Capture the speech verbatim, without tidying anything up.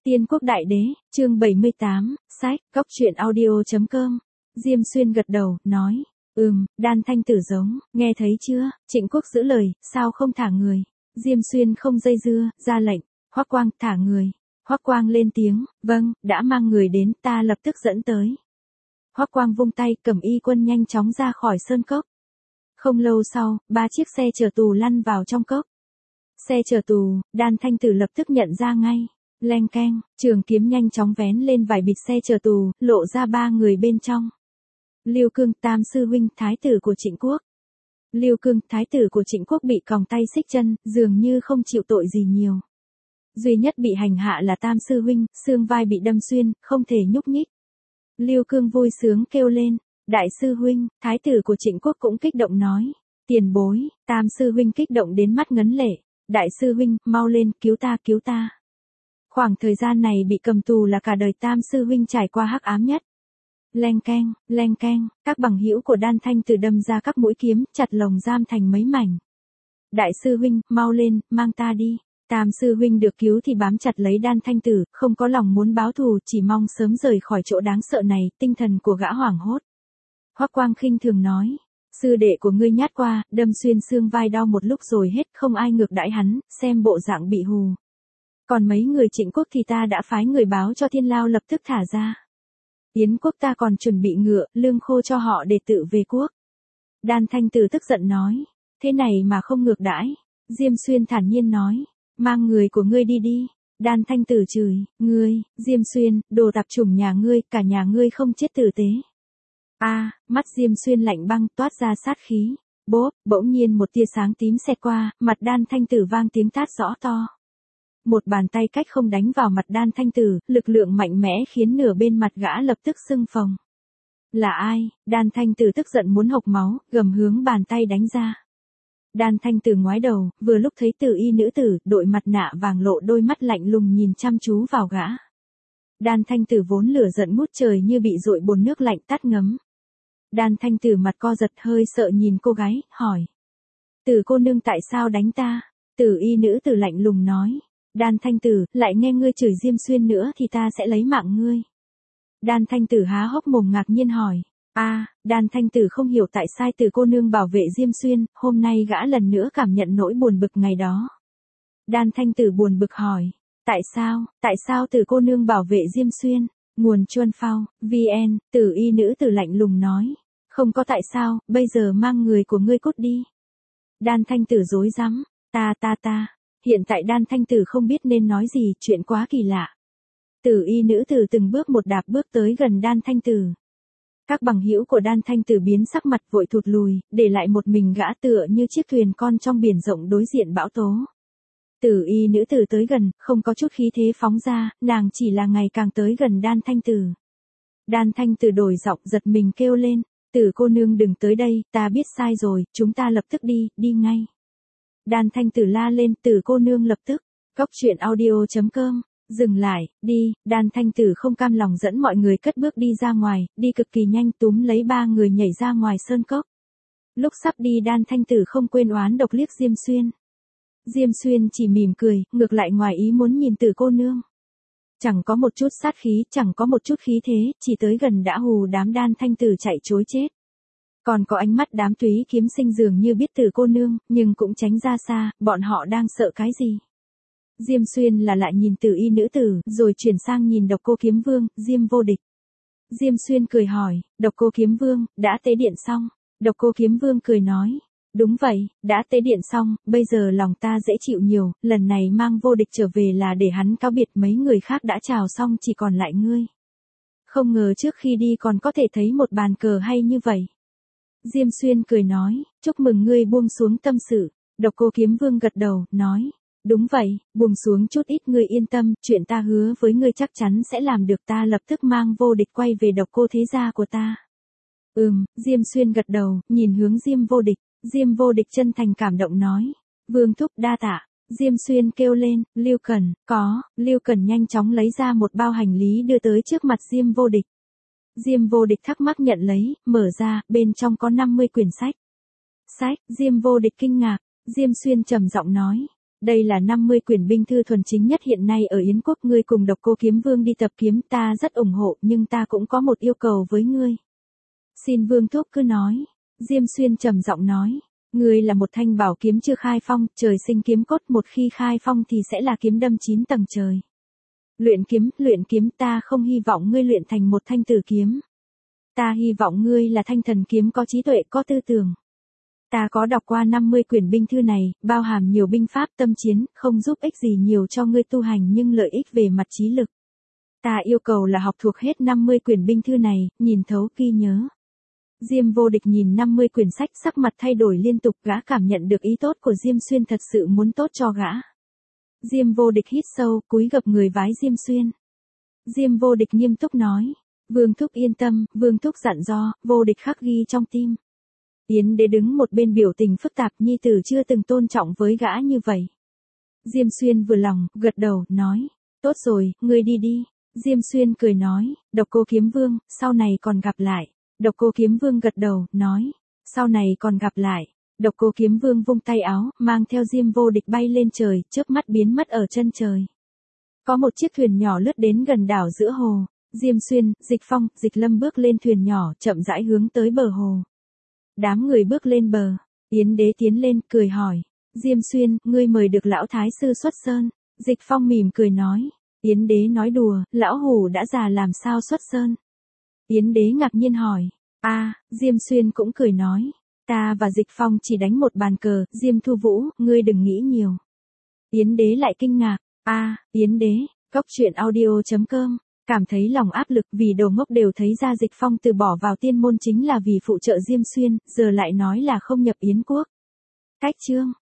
Tiên Quốc Đại Đế, chương bảy mươi tám, sách, góc truyện audio chấm com. Diêm Xuyên gật đầu, nói, ừm, Đan Thanh Tử giống, nghe thấy chưa, Trịnh Quốc giữ lời, sao không thả người. Diêm Xuyên không dây dưa, ra lệnh, Hoắc Quang, thả người. Hoắc Quang lên tiếng, vâng, đã mang người đến, ta lập tức dẫn tới. Hoắc Quang vung tay, Cẩm Y quân nhanh chóng ra khỏi sơn cốc. Không lâu sau, ba chiếc xe chở tù lăn vào trong cốc. Xe chở tù, Đan Thanh Tử lập tức nhận ra ngay. Leng keng, trường kiếm nhanh chóng vén lên vài bịch xe chở tù, lộ ra ba người bên trong. Lưu Cương, Tam sư huynh, thái tử của Trịnh Quốc. Lưu Cương, thái tử của Trịnh Quốc bị còng tay xích chân, dường như không chịu tội gì nhiều. Duy nhất bị hành hạ là Tam sư huynh, xương vai bị đâm xuyên, không thể nhúc nhích. Lưu Cương vui sướng kêu lên, đại sư huynh, thái tử của Trịnh Quốc cũng kích động nói, tiền bối. Tam sư huynh kích động đến mắt ngấn lệ, đại sư huynh, mau lên, cứu ta, cứu ta. Khoảng thời gian này bị cầm tù là cả đời Tam sư huynh trải qua hắc ám nhất. Leng keng, leng keng, các bằng hữu của Đan Thanh Tử đâm ra các mũi kiếm, chặt lồng giam thành mấy mảnh. Đại sư huynh, mau lên, mang ta đi. Tam sư huynh được cứu thì bám chặt lấy Đan Thanh Tử, không có lòng muốn báo thù, chỉ mong sớm rời khỏi chỗ đáng sợ này, tinh thần của gã hoảng hốt. Hoắc Quang khinh thường nói, sư đệ của ngươi nhát qua, đâm xuyên xương vai đau một lúc rồi hết, không ai ngược đãi hắn, xem bộ dạng bị hù. Còn mấy người Trịnh Quốc thì ta đã phái người báo cho Thiên Lao lập tức thả ra. Yến Quốc ta còn chuẩn bị ngựa, lương khô cho họ để tự về quốc. Đan Thanh Tử tức giận nói, thế này mà không ngược đãi. Diêm Xuyên thản nhiên nói, mang người của ngươi đi đi. Đan Thanh Tử chửi, ngươi, Diêm Xuyên, đồ tạp chủng nhà ngươi, cả nhà ngươi không chết tử tế. A, à, mắt Diêm Xuyên lạnh băng, toát ra sát khí. Bốp, bỗng nhiên một tia sáng tím xẹt qua, mặt Đan Thanh Tử vang tiếng tát rõ to. Một bàn tay cách không đánh vào mặt Đan Thanh Tử, lực lượng mạnh mẽ khiến nửa bên mặt gã lập tức sưng phồng. Là ai? Đan Thanh Tử tức giận muốn hộc máu, gầm hướng bàn tay đánh ra. Đan Thanh Tử ngoái đầu, vừa lúc thấy Tử Y nữ tử, đội mặt nạ vàng lộ đôi mắt lạnh lùng nhìn chăm chú vào gã. Đan Thanh Tử vốn lửa giận ngút trời như bị dội bồn nước lạnh tắt ngấm. Đan Thanh Tử mặt co giật hơi sợ nhìn cô gái, hỏi. Tử cô nương tại sao đánh ta? Tử Y nữ tử lạnh lùng nói. Đan Thanh Tử, lại nghe ngươi chửi Diêm Xuyên nữa thì ta sẽ lấy mạng ngươi. Đan Thanh Tử há hốc mồm ngạc nhiên hỏi. A, à, Đan Thanh Tử không hiểu tại sao Tử cô nương bảo vệ Diêm Xuyên, hôm nay gã lần nữa cảm nhận nỗi buồn bực ngày đó. Đan Thanh Tử buồn bực hỏi. Tại sao, tại sao Tử cô nương bảo vệ Diêm Xuyên? Nguồn Chuân Phao, vê en, Tử Y nữ tử lạnh lùng nói. Không có tại sao, bây giờ mang người của ngươi cút đi. Đan Thanh Tử rối rắm. Ta ta ta. Hiện tại Đan Thanh Tử không biết nên nói gì, chuyện quá kỳ lạ. Tử Y nữ tử từng bước một đạp bước tới gần Đan Thanh Tử. Các bằng hữu của Đan Thanh Tử biến sắc mặt vội thụt lùi, để lại một mình gã tựa như chiếc thuyền con trong biển rộng đối diện bão tố. Tử Y nữ tử tới gần, không có chút khí thế phóng ra, nàng chỉ là ngày càng tới gần Đan Thanh Tử. Đan Thanh Tử đổi giọng giật mình kêu lên, Tử cô nương đừng tới đây, ta biết sai rồi, chúng ta lập tức đi, đi ngay. Đan Thanh Tử la lên, Tử cô nương lập tức. Góc truyện audio chấm com. Dừng lại, đi. Đan Thanh Tử không cam lòng dẫn mọi người cất bước đi ra ngoài, đi cực kỳ nhanh, túm lấy ba người nhảy ra ngoài sơn cốc. Lúc sắp đi Đan Thanh Tử không quên oán độc liếc Diêm Xuyên. Diêm Xuyên chỉ mỉm cười, ngược lại ngoài ý muốn nhìn Tử cô nương. Chẳng có một chút sát khí, chẳng có một chút khí thế, chỉ tới gần đã hù đám Đan Thanh Tử chạy trối chết. Còn có ánh mắt đám túy kiếm sinh dường như biết Tử cô nương, nhưng cũng tránh ra xa, bọn họ đang sợ cái gì. Diêm Xuyên là lại nhìn Tử Y nữ tử, rồi chuyển sang nhìn Độc Cô Kiếm Vương, Diêm Vô Địch. Diêm Xuyên cười hỏi, Độc Cô Kiếm Vương, đã tế điện xong? Độc Cô Kiếm Vương cười nói, đúng vậy, đã tế điện xong, bây giờ lòng ta dễ chịu nhiều, lần này mang Vô Địch trở về là để hắn cáo biệt, mấy người khác đã chào xong chỉ còn lại ngươi. Không ngờ trước khi đi còn có thể thấy một bàn cờ hay như vậy. Diêm Xuyên cười nói, chúc mừng ngươi buông xuống tâm sự. Độc Cô Kiếm Vương gật đầu, nói, đúng vậy, buông xuống chút ít, ngươi yên tâm, chuyện ta hứa với ngươi chắc chắn sẽ làm được, ta lập tức mang Vô Địch quay về Độc Cô thế gia của ta. Ừm, Diêm Xuyên gật đầu, nhìn hướng Diêm Vô Địch, Diêm Vô Địch chân thành cảm động nói, Vương thúc đa tạ. Diêm Xuyên kêu lên, Lưu Cẩn, có, Lưu Cẩn nhanh chóng lấy ra một bao hành lý đưa tới trước mặt Diêm Vô Địch. Diêm Vô Địch thắc mắc nhận lấy, mở ra, bên trong có năm mươi quyển sách. Sách, Diêm Vô Địch kinh ngạc, Diêm Xuyên trầm giọng nói, Đây là năm mươi quyển binh thư thuần chính nhất hiện nay ở Yến quốc, ngươi cùng Độc Cô Kiếm Vương đi tập kiếm, ta rất ủng hộ, nhưng ta cũng có một yêu cầu với ngươi. Xin Vương thúc cứ nói. Diêm Xuyên trầm giọng nói. Ngươi là một thanh bảo kiếm chưa khai phong, trời sinh kiếm cốt, một khi khai phong thì sẽ là kiếm đâm chín tầng trời. Luyện kiếm, luyện kiếm, ta không hy vọng ngươi luyện thành một thanh tử kiếm. Ta hy vọng ngươi là thanh thần kiếm, có trí tuệ, có tư tưởng. Ta có đọc qua năm mươi quyển binh thư này, bao hàm nhiều binh pháp tâm chiến, không giúp ích gì nhiều cho ngươi tu hành nhưng lợi ích về mặt trí lực. Ta yêu cầu là học thuộc hết năm mươi quyển binh thư này, nhìn thấu ghi nhớ. Diêm Vô Địch nhìn năm mươi quyển sách, sắc mặt thay đổi liên tục, gã cảm nhận được ý tốt của Diêm Xuyên thật sự muốn tốt cho gã. Diêm Vô Địch hít sâu, cúi gập người vái Diêm Xuyên. Diêm Vô Địch nghiêm túc nói, Vương thúc yên tâm, Vương thúc dặn dò, Vô Địch khắc ghi trong tim. Yến Đế đứng một bên biểu tình phức tạp, nhi tử chưa từng tôn trọng với gã như vậy. Diêm Xuyên vừa lòng, gật đầu, nói, tốt rồi, ngươi đi đi. Diêm Xuyên cười nói, Độc Cô Kiếm Vương, sau này còn gặp lại. Độc Cô Kiếm Vương gật đầu, nói, sau này còn gặp lại. Độc Cô Kiếm Vương vung tay áo, mang theo Diêm Vô Địch bay lên trời, chớp mắt biến mất ở chân trời. Có một chiếc thuyền nhỏ lướt đến gần đảo giữa hồ. Diêm Xuyên, Dịch Phong, Dịch Lâm bước lên thuyền nhỏ, chậm rãi hướng tới bờ hồ. Đám người bước lên bờ. Yến Đế tiến lên, cười hỏi, Diêm Xuyên, ngươi mời được lão thái sư xuất sơn. Dịch Phong mỉm cười nói, Yến Đế nói đùa, lão hủ đã già làm sao xuất sơn. Yến Đế ngạc nhiên hỏi, a, à, Diêm Xuyên cũng cười nói, ta và Dịch Phong chỉ đánh một bàn cờ, Diêm Thu Vũ, ngươi đừng nghĩ nhiều. Yến Đế lại kinh ngạc, a, à, Yến Đế, cốc truyện audio chấm com, cảm thấy lòng áp lực vì đồ ngốc đều thấy ra Dịch Phong từ bỏ vào tiên môn chính là vì phụ trợ Diêm Xuyên, giờ lại nói là không nhập Yến quốc. Cách chương.